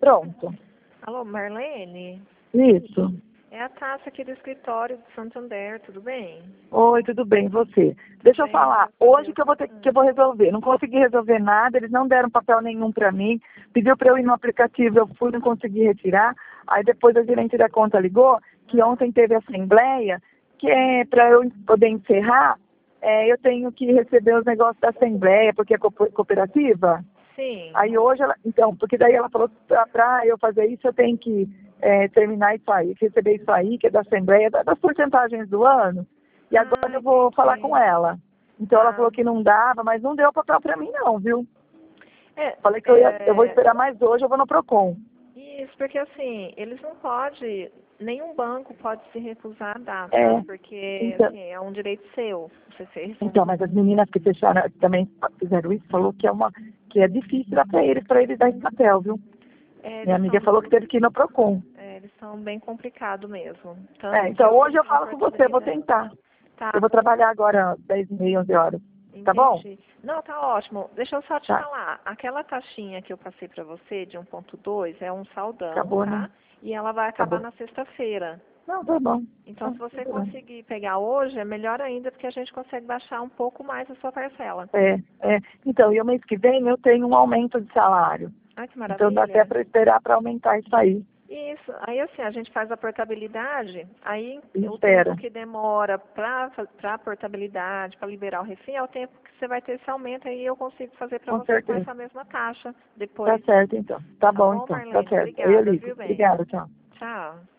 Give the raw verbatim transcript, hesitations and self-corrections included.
Pronto. Alô, Marlene? Isso. É a Tássia aqui do escritório de Santander, tudo bem? Oi, tudo bem, e você? Deixa eu bem, falar, graças a hoje Deus. que eu vou ter que eu vou resolver. Não consegui resolver nada, eles não deram papel nenhum para mim. Pediu para eu ir no aplicativo, eu fui, não consegui retirar. Aí depois a gerente da conta ligou, que ontem teve assembleia, que é para eu poder encerrar, é, eu tenho que receber os negócios da assembleia, porque é co- cooperativa. Sim. Aí hoje ela, então, porque daí ela falou que para eu fazer isso eu tenho que é, terminar isso aí, receber isso aí, que é da Assembleia, da- das porcentagens do ano. E agora Ah, eu vou falar entendi. com ela. Então ela Tá. falou que não dava, mas não deu papel para mim não, viu? É, Falei que eu, ia, eu vou é, esperar mais hoje, eu vou no Procon. isso, porque assim, eles não podem, nenhum banco pode se recusar a dar, É, tá? Porque então, assim, é um direito seu. Você fez um... então, mas as meninas que fecharam, que também fizeram isso, falou que é uma, que é difícil dar para eles, para eles dar esse papel, viu? É, Minha eles amiga são, falou que teve que ir no Procon. é, eles são bem complicados mesmo. É, Tanto que então eu hoje tive eu uma falo com você, eu vou oportunidade. tentar. Tá, Eu vou trabalhar agora dez e meia, onze horas. Tá bom? entendi. Não, tá ótimo. Deixa eu só te Tá. falar. Aquela taxinha que eu passei pra você de um ponto dois é um saldão, Acabou, né? tá? E ela vai acabar Acabou. na sexta-feira. Não, tá bom. Então, Tá, se você tá bom. conseguir pegar hoje, é melhor ainda, porque a gente consegue baixar um pouco mais a sua parcela. É, é. Então, e o mês que vem eu tenho um aumento de salário. Ai, que Então dá até maravilha. para esperar para aumentar isso aí. Isso. Aí, assim, a gente faz a portabilidade, aí E o tempo espera. que demora para a portabilidade, para liberar o refim, é o tempo que você vai ter esse aumento, aí eu consigo fazer para Com você com certeza. essa mesma taxa Tá depois. certo, então. Tá Tá bom, bom, então. Tá Marlene? certo. Aí eu Obrigada, ligo. viu, bem? Obrigada, tchau. Tchau.